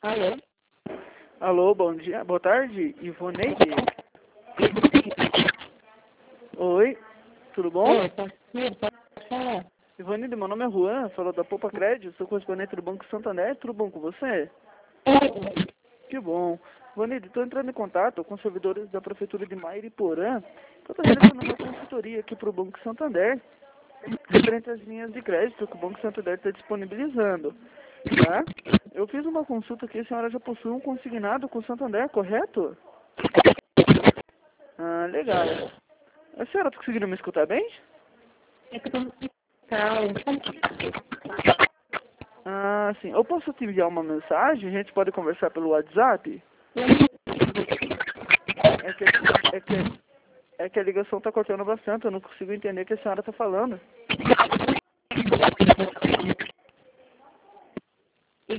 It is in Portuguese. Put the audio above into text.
Alô? Alô, bom dia, boa tarde, Ivoneide. Oi, tudo bom? Oi, pode falar. Ivoneide, meu nome é Juan, falou da Poupa Crédito, sou correspondente do Banco Santander, tudo bom com você? Que bom. Ivoneide, estou entrando em contato com servidores da Prefeitura de Mairiporã, estou realizando uma consultoria aqui para o Banco Santander, referente às linhas de crédito que o Banco Santander está disponibilizando, tá? Eu fiz uma consulta aqui, a senhora já possui um consignado com o Santander, correto? Ah, legal. A senhora está conseguindo me escutar bem? É que eu tô no hospital. Ah, sim. Eu posso te enviar uma mensagem? A gente pode conversar pelo WhatsApp? É que, é que, é que a ligação está cortando bastante, eu não consigo entender o que a senhora está falando.